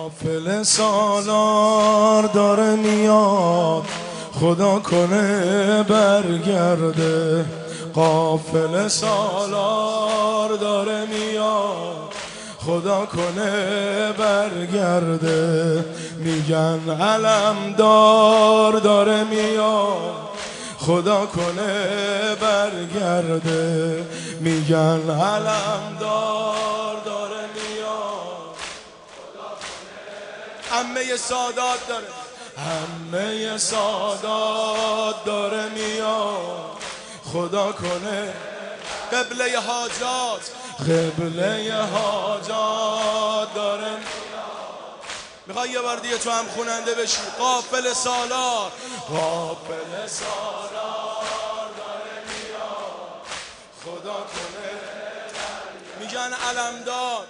قافل سالار داره میاد، خدا کنه برگرده. قافل سالار داره میاد، خدا کنه برگرده. میگن علمدار داره میاد، خدا کنه برگرده. میگن علمدار داره میاد، خدا کنه. عمه سادات داره، عمه سادات داره میاد، خدا کنه. قبله حاجات، قبله حاجات داره میاد. میخوای یه بار دیگه تو هم خوننده بشی؟ قافل سالار، قافل سالار داره میاد، خدا کنه. میگن علمدار،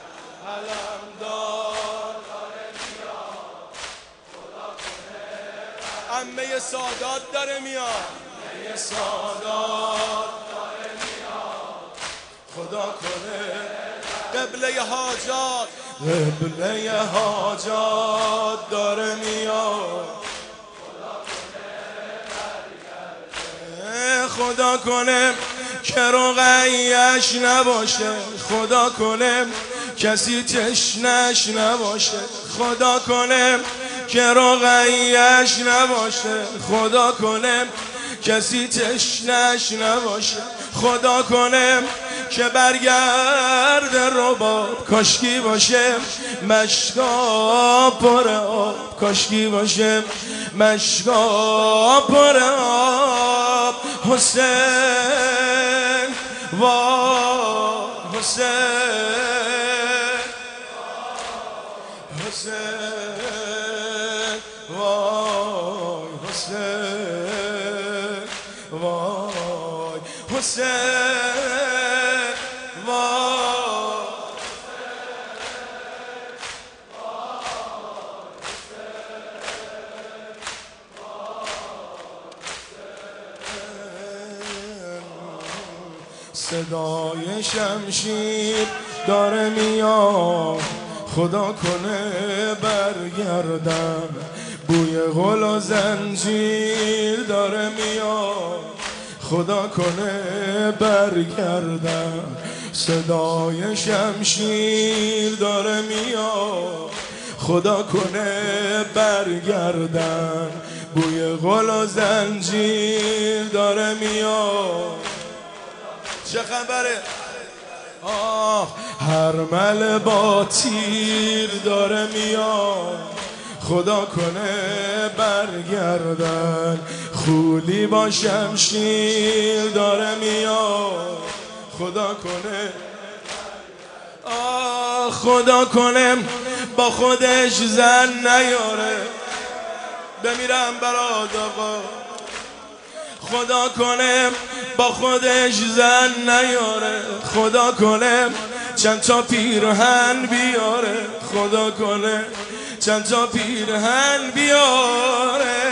علمدار داره میاد، خدا کنه. عمه سادات داره میاد، عمه سادات داره میاد، خدا کنه. قبله حاجات، قبله حاجات داره میاد، خدا کنه که رقیش نباشه، خدا کنه کسی تشنش نباشه، خدا کنه که رقیش نباشه، خدا کنه کسی تشنش نباشه، خدا کنه که برگرده رباب، کاشکی باشه مشکا پر آب، کاشکی باشه مشکا پر آب. حسین وا حسین، حسین وای حسین، وای حسین صدای شمشیر داره میاد، خدا کنه برگردن. بوی غل و زنجیر داره میاد، خدا کنه برگردن. صدای شمشیر داره میاد، خدا کنه برگردن. بوی غل و زنجیر داره میاد. چه خبره؟ هرمل با تیر داره میاد، خدا کنه برگردن. خولی با شمشیر داره میاد، خدا کنه. خدا کنه با خودش زن نیاره، بمیرم برات آقا. خدا کنه با خودش زن نیاره، خدا کنه چند تا پیرهن بیاره، خدا کنه چند تا پیرهن بیاره،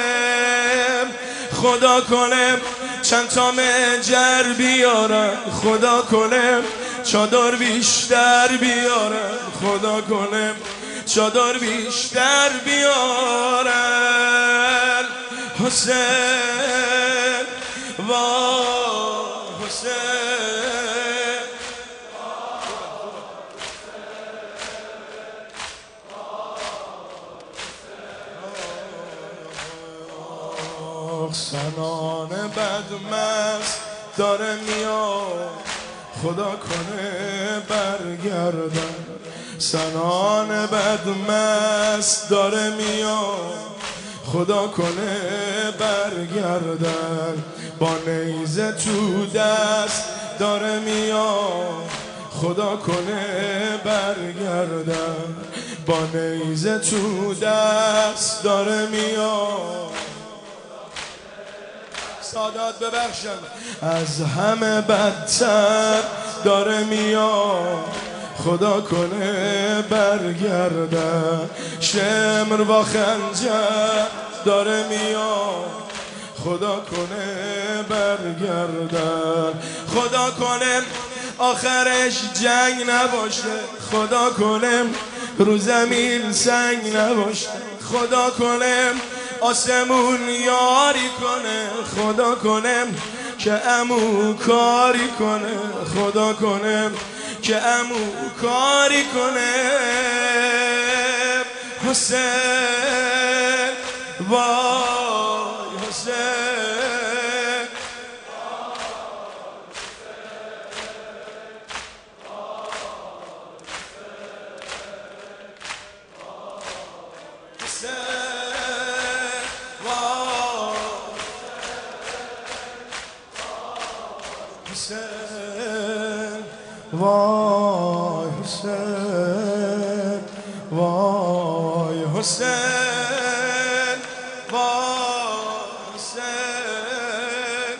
خدا کنه چند تا مجر بیاره، خدا کنه چادر بیشتر بیاره، خدا کنه چادر بیشتر بیاره. حسین وا حسین، سنان بدمست داره میاد، خدا کنه برگردن. سنان بدمست داره میاد، خدا کنه برگردن. با نیزه تو دست داره میاد، خدا کنه برگردن. با نیزه تو دست داره میاد. سادات ببخشن، از همه بدتر داره میاد، خدا کنه برگردن. شمر با خنجر داره میاد، خدا کنه برگردن. خدا کنه آخرش جنگ نباشه، خدا کنه رو زمین سنگ نباشه. خدا کنه آسمون یاری کنه، خدا کنه که عمو کاری کنه، خدا کنه که عمو کاری کنه. حسین وای حسین، حسین وای حسین، وای حسین، وای حسین،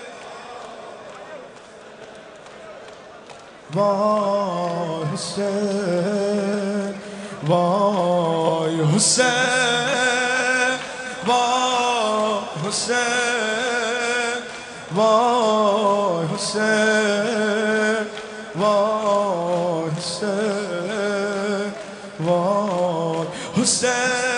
وای حسین، وای حسین، وای حسین، وای حسین، وای حسین، وای حسین.